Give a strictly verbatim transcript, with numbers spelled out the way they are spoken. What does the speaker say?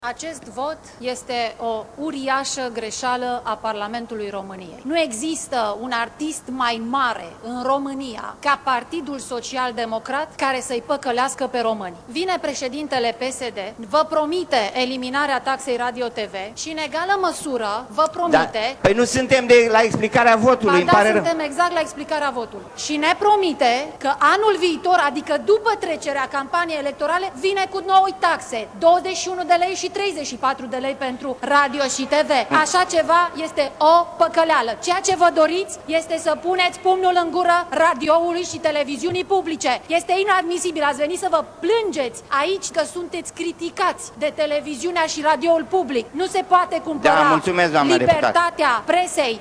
Acest vot este o uriașă greșeală a Parlamentului României. Nu există un artist mai mare în România ca Partidul Social Democrat care să-i păcălească pe români. Vine președintele P S D, vă promite eliminarea taxei Radio-T V și în egală măsură vă promite... Da. Păi nu suntem de la explicarea votului, îmi da, pare suntem rău. exact la explicarea votului. Și ne promite că anul viitor, adică după trecerea campaniei electorale, vine cu noi taxe, douăzeci și unu de lei și treizeci și patru de lei pentru radio și T V. Așa ceva este o păcăleală. Ceea ce vă doriți este să puneți pumnul în gură radioului și televiziunii publice. Este inadmisibil. Ați venit să vă plângeți aici că sunteți criticați de televiziunea și radioul public. Nu se poate cumpăra Da, mulțumesc, doamnă libertatea deputat. presei